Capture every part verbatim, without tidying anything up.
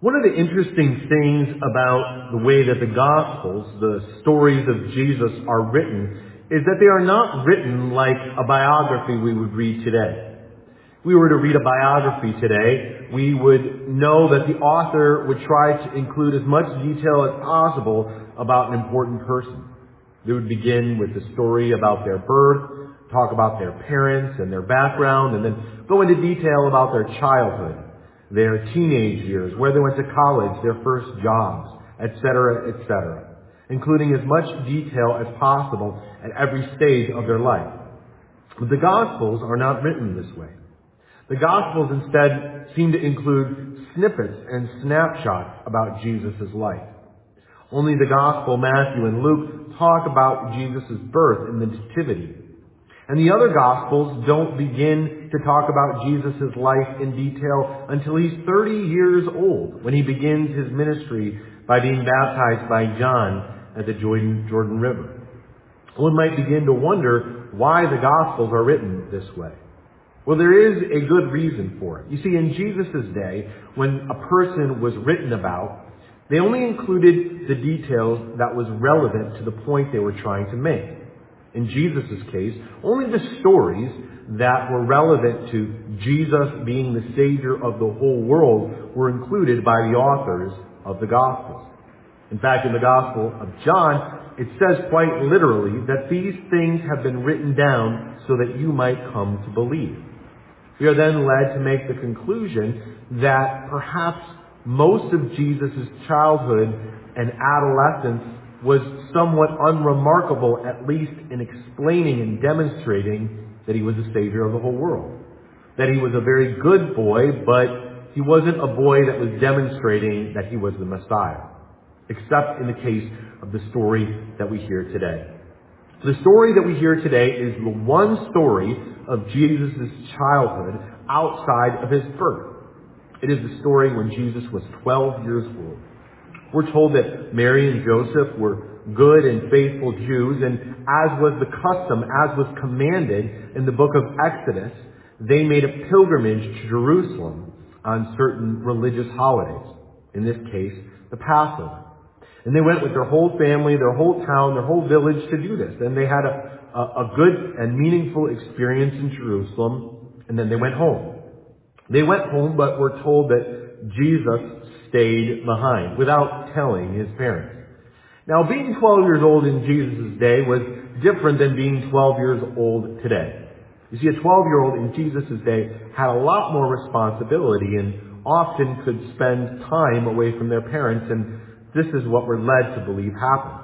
One of the interesting things about the way that the Gospels, the stories of Jesus, are written is that they are not written like a biography we would read today. If we were to read a biography today, we would know that the author would try to include as much detail as possible about an important person. They would begin with the story about their birth, talk about their parents and their background, and then go into detail about their childhood, their teenage years, where they went to college, their first jobs, et cetera, et cetera, including as much detail as possible at every stage of their life. But the Gospels are not written this way. The Gospels instead seem to include snippets and snapshots about Jesus' life. Only the Gospel, Matthew and Luke, talk about Jesus' birth and the nativity. And the other Gospels don't begin to talk about Jesus' life in detail until he's thirty years old, when he begins his ministry by being baptized by John at the Jordan, Jordan River. One might begin to wonder why the Gospels are written this way. Well, there is a good reason for it. You see, in Jesus' day, when a person was written about, they only included the details that was relevant to the point they were trying to make. In Jesus' case, only the stories that were relevant to Jesus being the Savior of the whole world were included by the authors of the Gospels. In fact, in the Gospel of John, it says quite literally that these things have been written down so that you might come to believe. We are then led to make the conclusion that perhaps most of Jesus' childhood and adolescence was somewhat unremarkable, at least in explaining and demonstrating that he was the Savior of the whole world. That he was a very good boy, but he wasn't a boy that was demonstrating that he was the Messiah. Except in the case of the story that we hear today. The story that we hear today is the one story of Jesus' childhood outside of his birth. It is the story when Jesus was twelve years old. We're told that Mary and Joseph were good and faithful Jews, and as was the custom, as was commanded in the book of Exodus, they made a pilgrimage to Jerusalem on certain religious holidays. In this case, the Passover. And they went with their whole family, their whole town, their whole village to do this. And they had a, a, a good and meaningful experience in Jerusalem, and then they went home. They went home, but we're told that Jesus stayed behind without telling his parents. Now, being twelve years old in Jesus' day was different than being twelve years old today. You see, a twelve-year-old in Jesus' day had a lot more responsibility and often could spend time away from their parents, and this is what we're led to believe happened.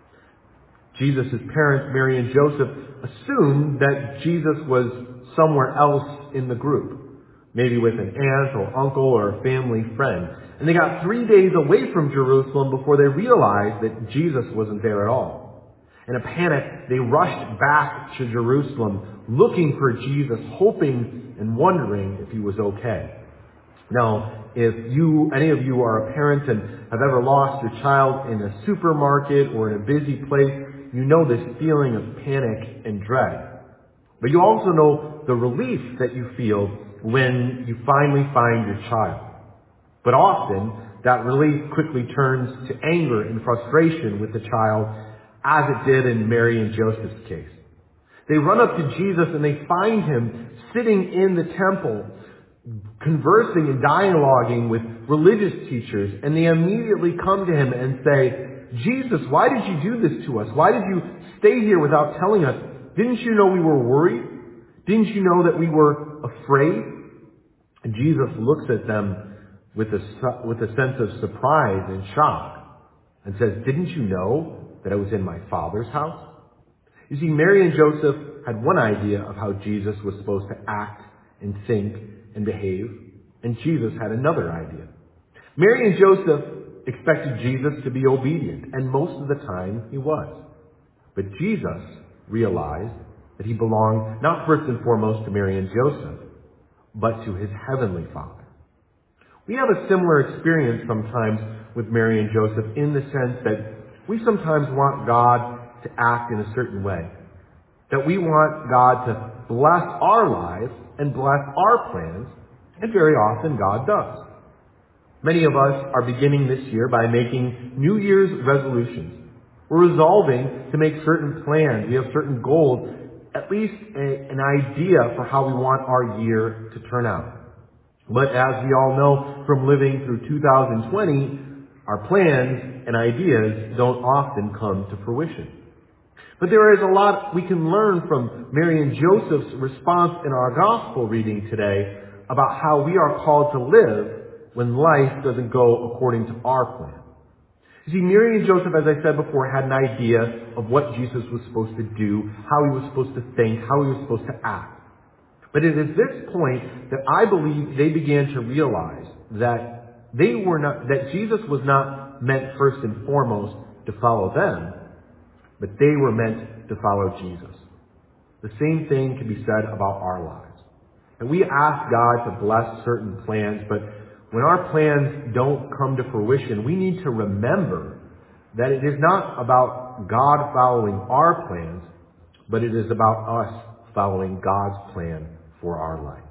Jesus' parents, Mary and Joseph, assumed that Jesus was somewhere else in the group, maybe with an aunt or uncle or a family friend. And they got three days away from Jerusalem before they realized that Jesus wasn't there at all. In a panic, they rushed back to Jerusalem looking for Jesus, hoping and wondering if he was okay. Now, if you, any of you are a parent and have ever lost your child in a supermarket or in a busy place, you know this feeling of panic and dread. But you also know the relief that you feel when you finally find your child. But often, that relief quickly turns to anger and frustration with the child, as it did in Mary and Joseph's case. They run up to Jesus and they find him sitting in the temple, conversing and dialoguing with religious teachers, and they immediately come to him and say, Jesus, why did you do this to us? Why did you stay here without telling us? Didn't you know we were worried? Didn't you know that we were afraid? And Jesus looks at them with a, with a sense of surprise and shock and says, didn't you know that I was in my Father's house? You see, Mary and Joseph had one idea of how Jesus was supposed to act and think and behave, and Jesus had another idea. Mary and Joseph expected Jesus to be obedient, and most of the time he was. But Jesus realized that he belonged not first and foremost to Mary and Joseph, but to his heavenly Father. We have a similar experience sometimes with Mary and Joseph in the sense that we sometimes want God to act in a certain way. That we want God to bless our lives and bless our plans, and very often God does. Many of us are beginning this year by making New Year's resolutions. We're resolving to make certain plans. We have certain goals, at least a, an idea for how we want our year to turn out. But as we all know from living through two thousand twenty, our plans and ideas don't often come to fruition. But there is a lot we can learn from Mary and Joseph's response in our gospel reading today about how we are called to live when life doesn't go according to our plan. You see, Mary and Joseph, as I said before, had an idea of what Jesus was supposed to do, how he was supposed to think, how he was supposed to act. But it is this point that I believe they began to realize that they were not, that Jesus was not meant first and foremost to follow them, but they were meant to follow Jesus. The same thing can be said about our lives. And we ask God to bless certain plans, but when our plans don't come to fruition, we need to remember that it is not about God following our plans, but it is about us following God's plan for our life.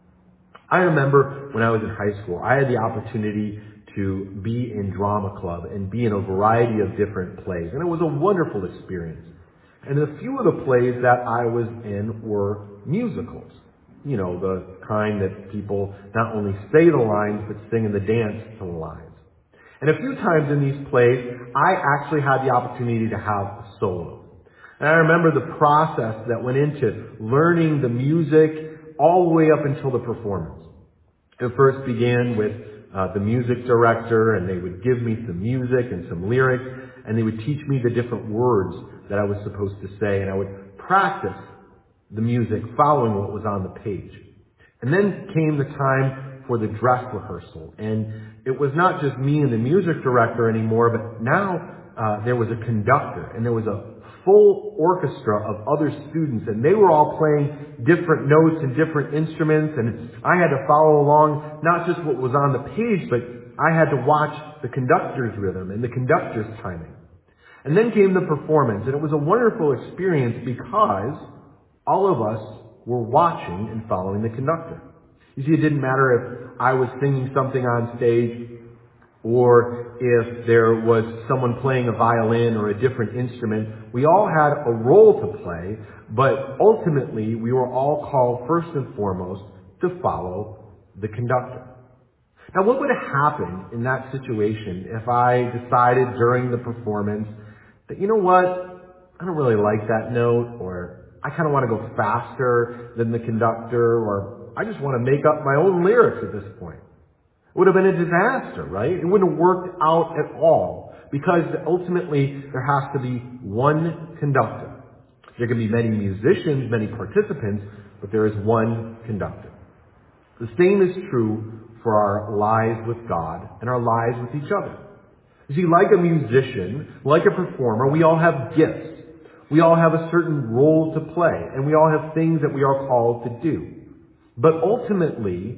I remember when I was in high school, I had the opportunity to be in drama club and be in a variety of different plays. And it was a wonderful experience. And a few of the plays that I was in were musicals. You know, the kind that people not only say the lines, but sing and the dance to the lines. And a few times in these plays, I actually had the opportunity to have a solo. And I remember the process that went into learning the music all the way up until the performance. It first began with uh, the music director, and they would give me some music and some lyrics, and they would teach me the different words that I was supposed to say, and I would practice the music following what was on the page. And then came the time for the dress rehearsal, and it was not just me and the music director anymore, but now uh, there was a conductor, and there was a full orchestra of other students, and they were all playing different notes and different instruments, and I had to follow along not just what was on the page, but I had to watch the conductor's rhythm and the conductor's timing. And then came the performance, and it was a wonderful experience because all of us were watching and following the conductor. You see, it didn't matter if I was singing something on stage or if there was someone playing a violin or a different instrument. We all had a role to play, but ultimately we were all called first and foremost to follow the conductor. Now, what would have happened in that situation if I decided during the performance that, you know what, I don't really like that note, or I kind of want to go faster than the conductor, or I just want to make up my own lyrics at this point? It would have been a disaster, right? It wouldn't have worked out at all, because ultimately there has to be one conductor. There can be many musicians, many participants, but there is one conductor. The same is true for our lives with God and our lives with each other. You see, like a musician, like a performer, we all have gifts. We all have a certain role to play, and we all have things that we are called to do. But ultimately,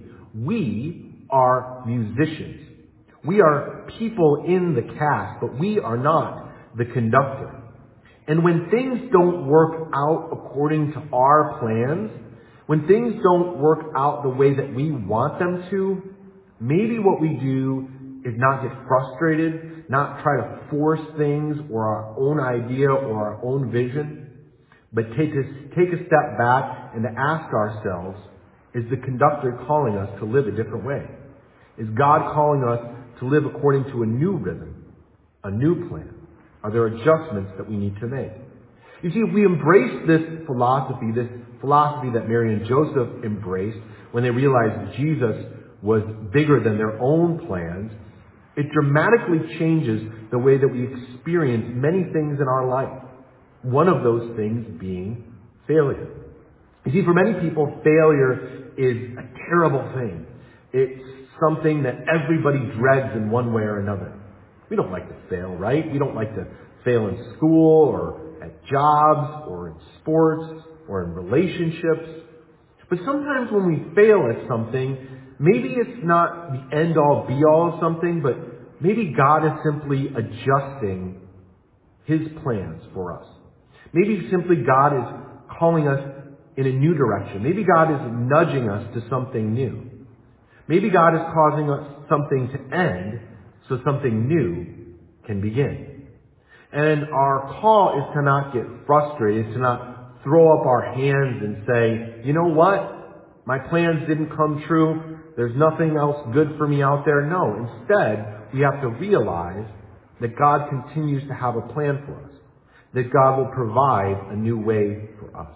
we are musicians. We are people in the cast, but we are not the conductor. And when things don't work out according to our plans, when things don't work out the way that we want them to, maybe what we do is not get frustrated, not try to force things or our own idea or our own vision, but take a, take a step back and to ask ourselves, is the conductor calling us to live a different way? Is God calling us to live according to a new rhythm, a new plan? Are there adjustments that we need to make? You see, if we embrace this philosophy, this philosophy that Mary and Joseph embraced when they realized Jesus was bigger than their own plans, it dramatically changes the way that we experience many things in our life. One of those things being failure. You see, for many people, failure is a terrible thing. It's something that everybody dreads in one way or another. We don't like to fail, right? We don't like to fail in school or at jobs or in sports or in relationships. But sometimes when we fail at something, maybe it's not the end-all, be-all of something, but maybe God is simply adjusting His plans for us. Maybe simply God is calling us in a new direction. Maybe God is nudging us to something new. Maybe God is causing us something to end so something new can begin. And our call is to not get frustrated, to not throw up our hands and say, you know what? My plans didn't come true. There's nothing else good for me out there. No, instead, we have to realize that God continues to have a plan for us, that God will provide a new way for us.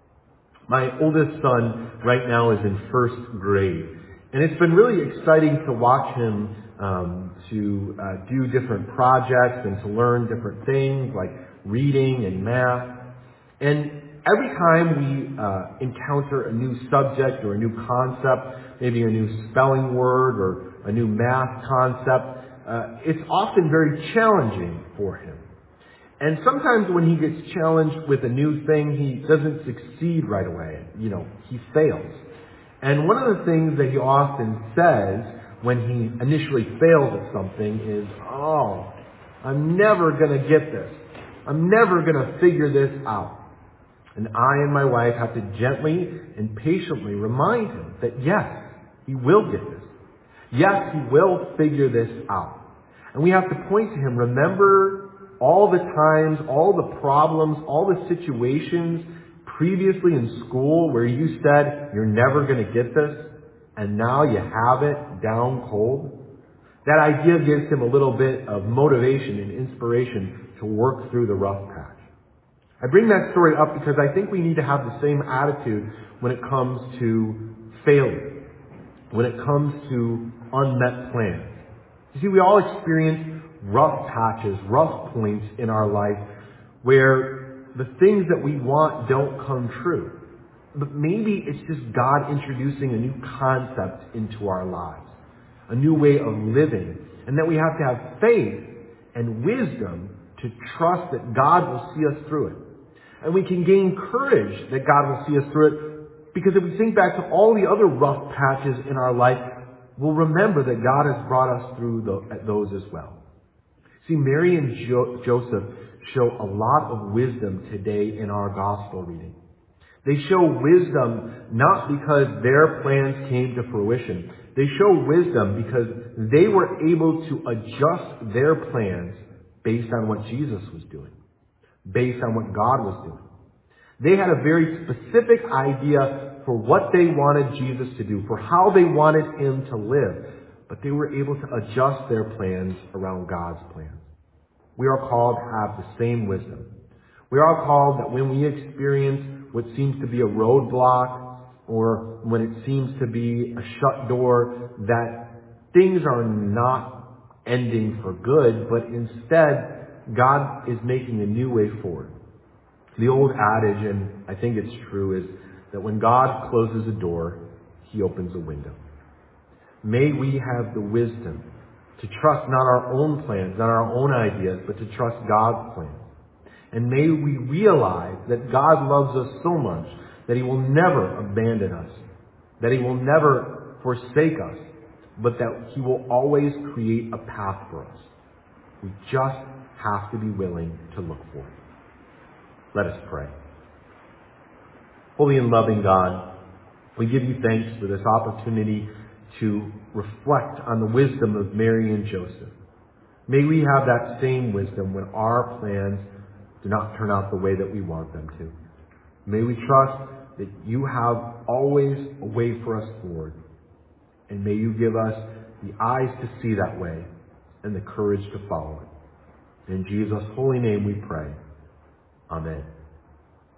My oldest son right now is in first grade, and it's been really exciting to watch him um, to uh, do different projects and to learn different things like reading and math. And every time we uh, encounter a new subject or a new concept, maybe a new spelling word or a new math concept, uh, it's often very challenging for him. And sometimes when he gets challenged with a new thing, he doesn't succeed right away. You know, he fails. And one of the things that he often says when he initially fails at something is, oh, I'm never going to get this. I'm never going to figure this out. And I and my wife have to gently and patiently remind him that yes, he will get this. Yes, he will figure this out. And we have to point to him, remember all the times, all the problems, all the situations previously in school where you said you're never going to get this, and now you have it down cold. That idea gives him a little bit of motivation and inspiration to work through the rough patch. I bring that story up because I think we need to have the same attitude when it comes to failure, when it comes to unmet plans. You see, we all experience rough patches, rough points in our life where the things that we want don't come true. But maybe it's just God introducing a new concept into our lives, a new way of living, and that we have to have faith and wisdom to trust that God will see us through it. And we can gain courage that God will see us through it because if we think back to all the other rough patches in our life, we'll remember that God has brought us through the, those as well. See, Mary and jo- Joseph show a lot of wisdom today in our gospel reading. They show wisdom not because their plans came to fruition. They show wisdom because they were able to adjust their plans based on what Jesus was doing, based on what God was doing. They had a very specific idea for what they wanted Jesus to do, for how they wanted him to live, but they were able to adjust their plans around God's plans. We are called to have the same wisdom. We are called that when we experience what seems to be a roadblock or when it seems to be a shut door, that things are not ending for good, but instead God is making a new way forward. The old adage, and I think it's true, is that when God closes a door, he opens a window. May we have the wisdom to trust not our own plans, not our own ideas, but to trust God's plans. And may we realize that God loves us so much that he will never abandon us, that he will never forsake us, but that he will always create a path for us. We just have to be willing to look for it. Let us pray. Holy and loving God, we give you thanks for this opportunity to reflect on the wisdom of Mary and Joseph. May we have that same wisdom when our plans do not turn out the way that we want them to. May we trust that you have always a way for us forward. And may you give us the eyes to see that way and the courage to follow it. In Jesus' holy name we pray. Amen.